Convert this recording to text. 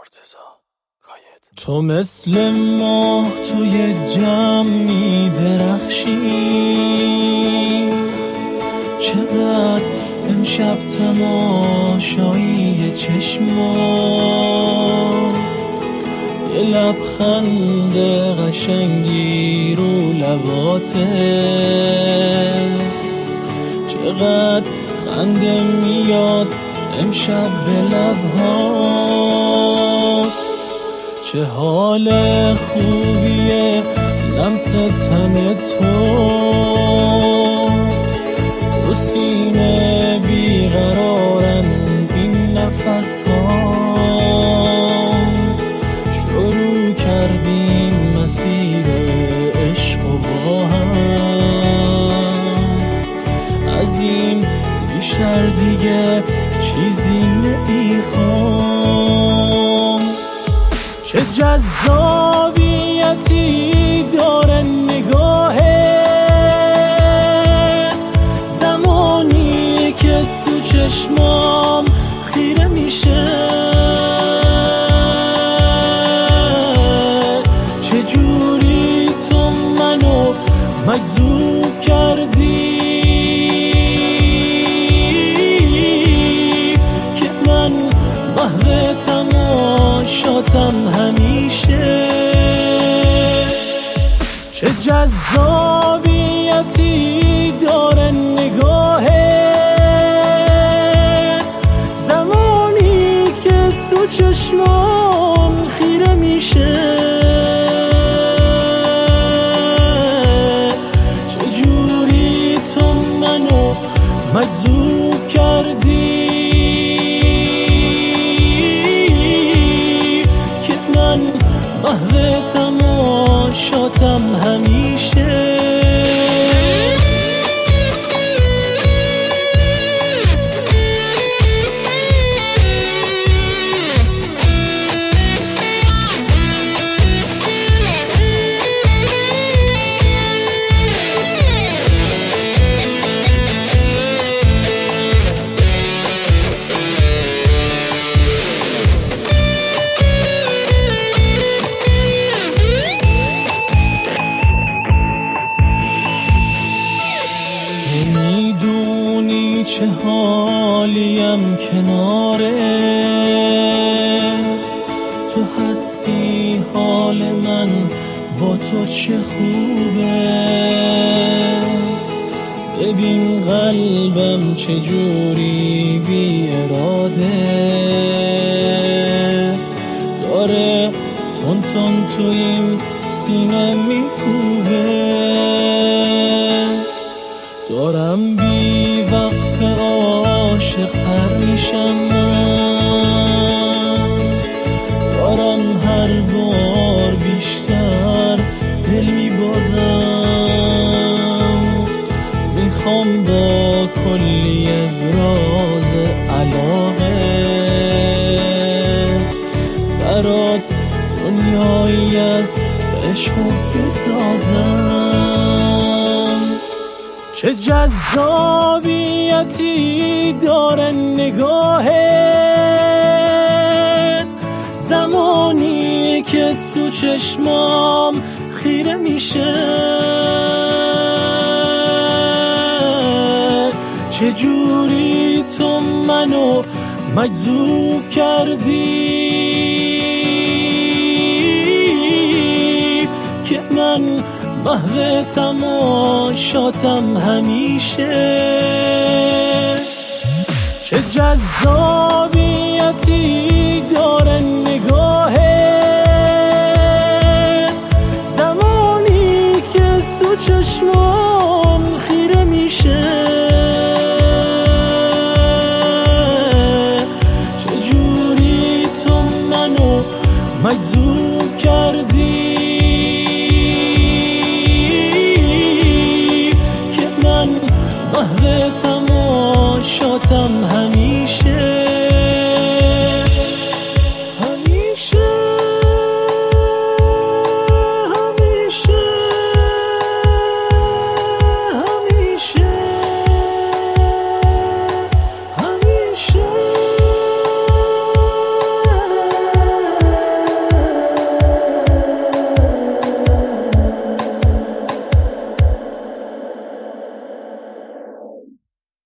تو مثل ماه توی جمع می درخشی، چقدر امشب تماشایی چشمات، یه لبخند قشنگی رو لباته، چقدر خنده میاد امشب به لبهات، چه حال خوبیه لمس تن تو سینه بیقرارن این نفس ها، شروع کردیم مسیر عشق و با هم، از این بیشتر دیگه چیزی نمیخوام. چه جذابیتی داره نگاهت، زمانی که تو چشمام خیره میشه، چه جوری تو منو مجذوب کردی که من محو تماشاتم همیشه. چه جذابیتی داره نگاهت، زمانی که تو چشمام خیره میشه، چه جوری تو منو مجذوب کردی که من محو تماشاتم همیشه. نمیدونی چه حالیم کنارت، تو هستی حال من با تو چه خوبه، ببین قلبم چه جوری بی اراده داره تون تون تو این سینه میکوبه، دارم بی وقف عاشق تر میشم من، دارم هر بار بیشتر دل میبازم، میخوام با کلی ابراز علاقه برات دنیایی از عشق بسازم. چه جذابیتی داره نگاهت، زمانی که تو چشمام خیره میشه، چه جوری تو منو مجذوب کردی که من محو تماشاتم همیشه. چه جذابیتی داره نگاهت، زمانی که تو چشمام خیره میشه، چه جوری تو منو مجذوب کردی